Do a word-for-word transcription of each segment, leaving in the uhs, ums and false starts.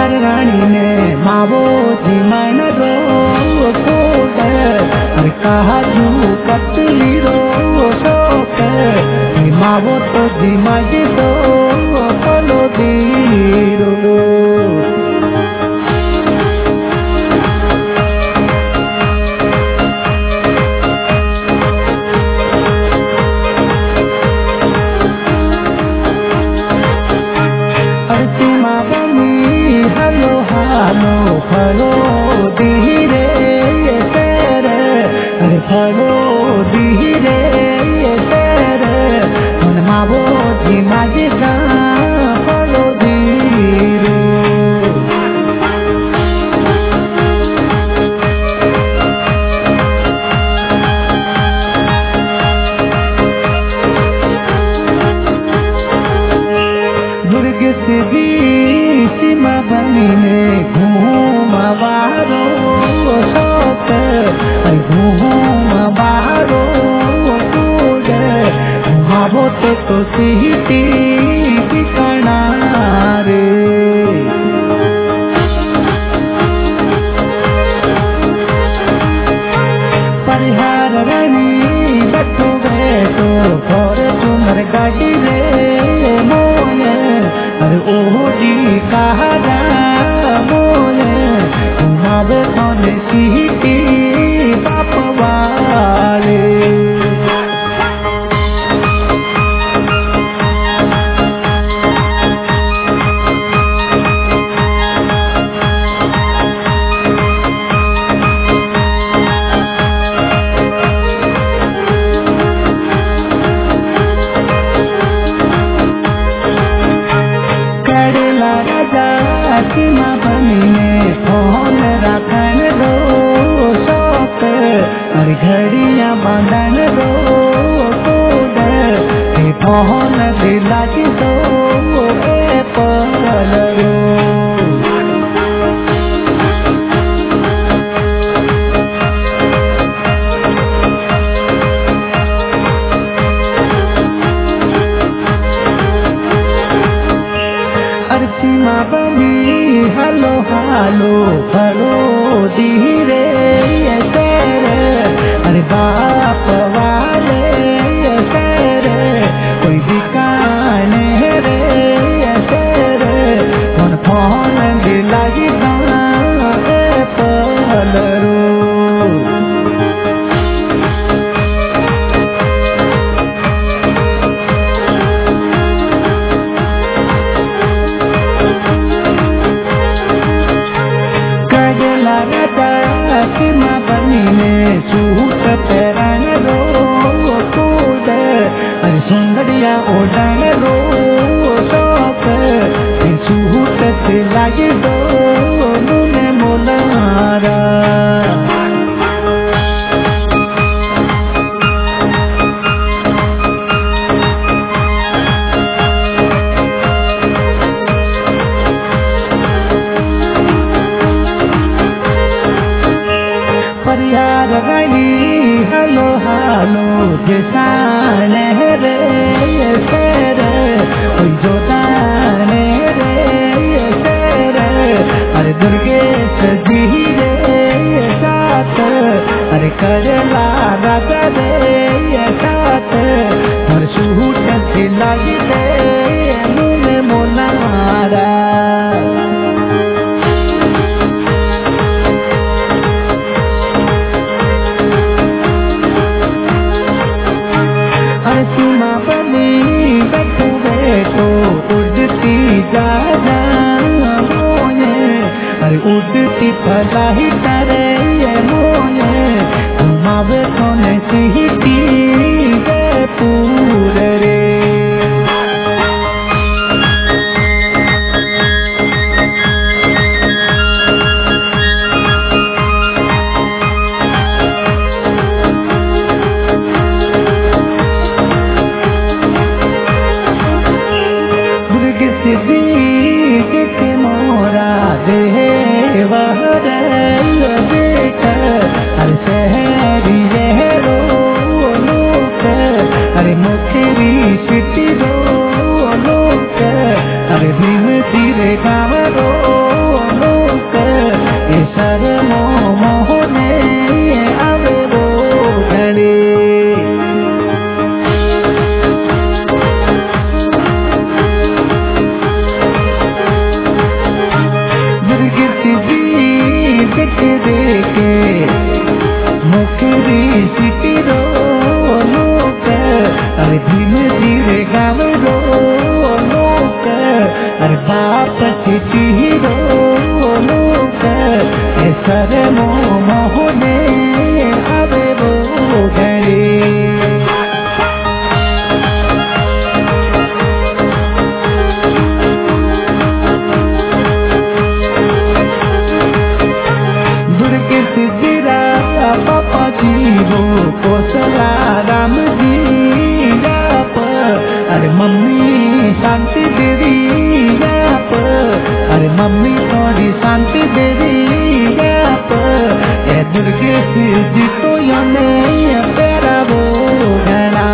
रानी ने मावो जी मन रो कोड अरे कहा जू पतली रो शोक मावो तो जी मजी तो फलो दीरो हलो फलो धीरे तेरे अरे फलो धीरे तेरे मन मावो जी माजी दा फलो धीरे दुर्ग से भी सीमा बनी ने घूमवारो शौक घूम बारो कूद घुमावो तो तो सीटी ठिकाना रे परिहार रानी बैठो बैठो और तुमर गाड़ी रे मोने अरे ओडी कहा मोने घुमावे कौन सीटी बाप वाले सीमा बनी ने फोन रखन दो शौक और घड़ियां बंधन दो कूद फोन दिला की दो पल रो सीमा बनी हलो हालो फलो धीरे तेरे अरे बाप वाले तेरे कोई दिकाने रे तेरे फोन फोन दिलाई दाना पल रो सीमा बनी ने सूट पहन रो कूद अरे सुंदरिया ओढ़न रो शौक सूट सिलाई दो मुने मोलारा परिहार रानी हलो हालो किसान रे तेरे कोई जोताने रे तेरे अरे दुर्गेश धीरे साथ अरे करला राजा रे साथ और सूट सिलाई दे मुने मोलारा सीमा बनी बैठो बैठो उड़ती जा मोने अरे उड़ती फलाई करे मोने घुमावे कौन सीटी पूरे रे मुखरी सिटी रो लोक अरे धीमे धीरे गाँव रो लोक अरे बाप चिटी रो लोक सर मो मोहने आवे वो घड़ी कोसला राम जी जाप अरे मम्मी शांति देवी जाप अरे मम्मी थोड़ी शांति देवी जाप ए दुर्गे जी तो यने तेरा वो घना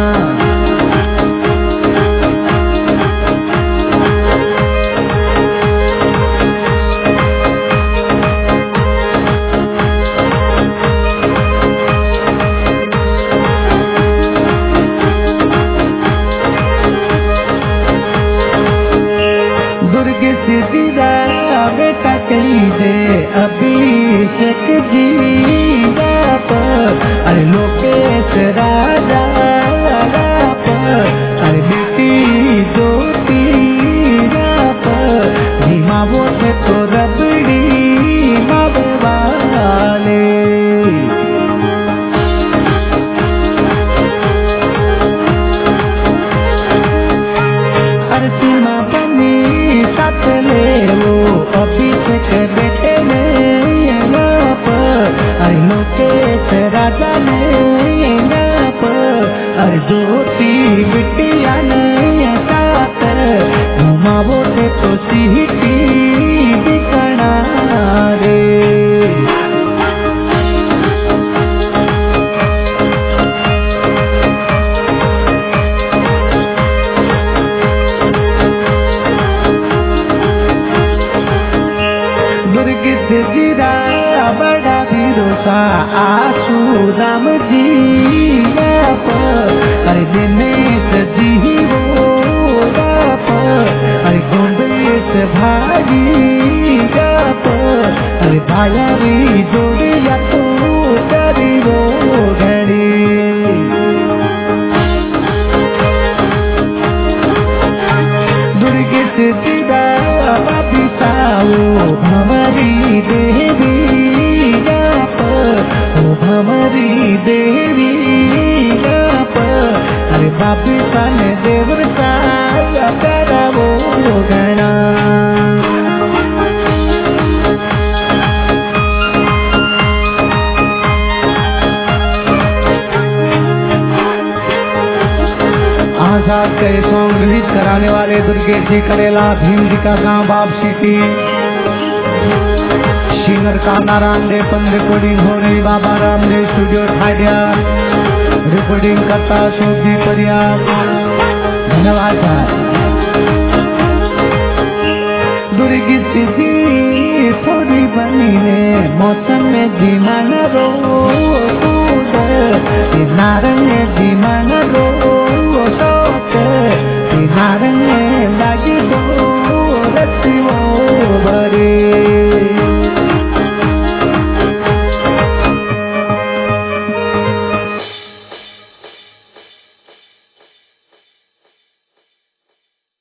बेटा कही दे अभिषेक जी बाप अरे लोकेश राजा बाप अरे बेटी ज्योति बाप भीमा वो थे तो रबड़ी मावे वाले अरे सीमा बनी साथ ले वो अभिषेक बेटे ने अरे लोकेश राजा ने अरे ज्योति बिटिया ने साथ घुमावो थे तो सीटी दिखना रे जीरा बड़ा भरोसा आशू राम जी अरे दिनेश जी वो अरे गोंडेश भाई अरे भाया भी जोड़िया तो करी वो घड़ी दुर्गे से जीरा भमरी देवी जाप ओ भमरी देवी जाप अरे बापी सन देवता करा वो गणा आजाद के सॉन्ग रिलीज कराने वाले दुर्गे जी करेला भीम जी का गांव बाप सिटी सिंगर का नारायण देपन रिकॉर्डिंग हो रही बाबा रामदेव स्टूडियो ठाडिया रिकॉर्डिंग करता शोभी परिया धन्यवाद दुर्गी सिटी थोड़ी बनी ने मौसम में जीना न रो